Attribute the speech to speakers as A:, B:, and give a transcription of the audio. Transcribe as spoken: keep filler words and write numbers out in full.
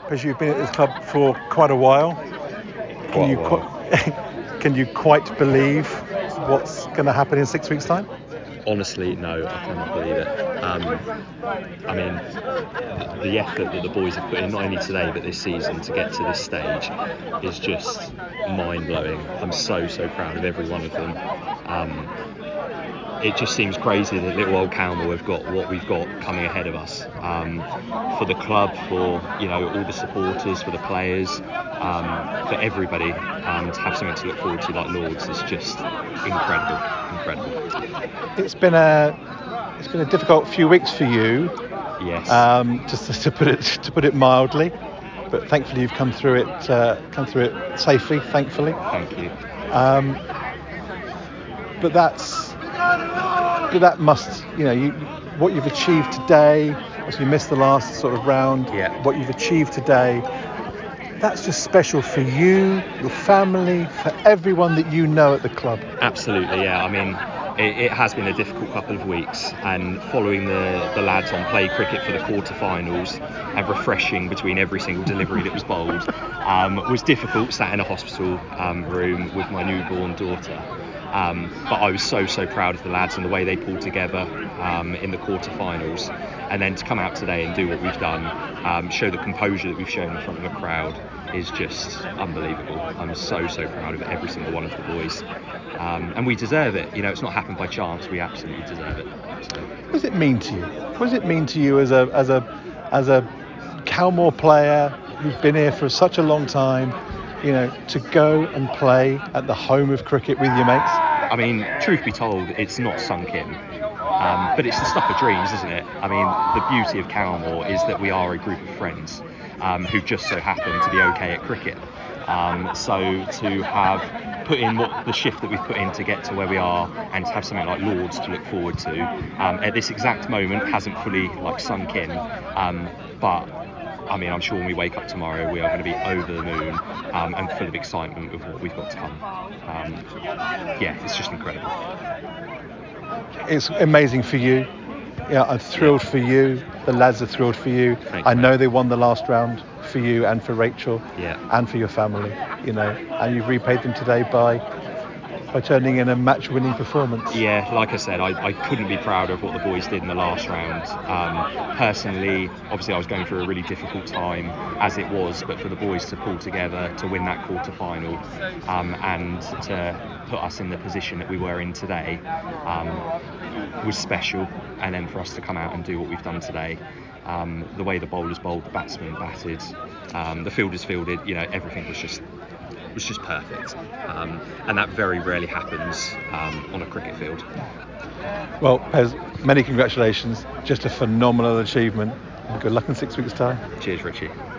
A: Because you've been at this club for quite a while. Can
B: Quite
A: you
B: a while.
A: Qu- can you quite believe what's going to happen in six weeks' time?
B: Honestly, no, I cannot believe it. Um, I mean, the, the effort that the boys have put in, not only today but this season, to get to this stage is just mind-blowing. I'm so, so proud of every one of them. Um, it just seems crazy that little old Calmore have got what we've got coming ahead of us. Um, for the club, for you know all the supporters, for the players, um, for everybody, um, to have something to look forward to like Lords is just incredible, incredible.
A: It's been a it's been a difficult few weeks for you.
B: Yes.
A: Um, just to put it to put it mildly, but thankfully you've come through it uh, come through it safely. Thankfully.
B: Thank you.
A: Um, but that's but that must you know you what you've achieved today. Obviously you missed the last sort of round.
B: Yeah.
A: What you've achieved today. That's just special for you, your family, for everyone that you know at the club.
B: Absolutely, yeah. I mean, it, it has been a difficult couple of weeks, and following the, the lads on play cricket for the quarterfinals and refreshing between every single delivery that was bowled um, was difficult, sat in a hospital um, room with my newborn daughter. Um, but I was so, so proud of the lads and the way they pulled together um, in the quarterfinals. And then to come out today and do what we've done, um, show the composure that we've shown in front of a crowd is just unbelievable. I'm so, so proud of every single one of the boys. Um, and we deserve it. You know, it's not happened by chance. We absolutely deserve it. So.
A: What does it mean to you? What does it mean to you as a as a as a Calmore player who's been here for such a long time, you know, to go and play at the home of cricket with your mates?
B: I mean, truth be told, it's not sunk in. Um, but it's the stuff of dreams, isn't it? I mean, the beauty of Calmore is that we are a group of friends um, who just so happen to be okay at cricket. Um, so to have put in what the shift that we've put in to get to where we are, and to have something like Lords to look forward to, um, at this exact moment hasn't fully like sunk in. Um, but I mean, I'm sure when we wake up tomorrow, we are going to be over the moon um, and full of excitement of what we've got to come. Um, yeah, it's just incredible.
A: It's amazing for you. Yeah, I'm thrilled for you. The lads are thrilled for you.
B: Thank
A: I
B: you,
A: know
B: mate.
A: they won the last round for you and for Rachel,
B: Yeah.
A: and for your family. You know, and you've repaid them today by by turning in a match-winning performance.
B: Yeah, like I said, I, I couldn't be prouder of what the boys did in the last round. Um, personally, obviously I was going through a really difficult time as it was, but for the boys to pull together to win that quarter final um, and to put us in the position that we were in today um, was special. And then for us to come out and do what we've done today, um, the way the bowlers bowled, the batsmen batted, um, the fielders fielded, you know, everything was just was just perfect, um, and that very rarely happens um, on a cricket field.
A: Well, Pez, many congratulations. Just a phenomenal achievement. And good luck in six weeks' time.
B: Cheers, Richie.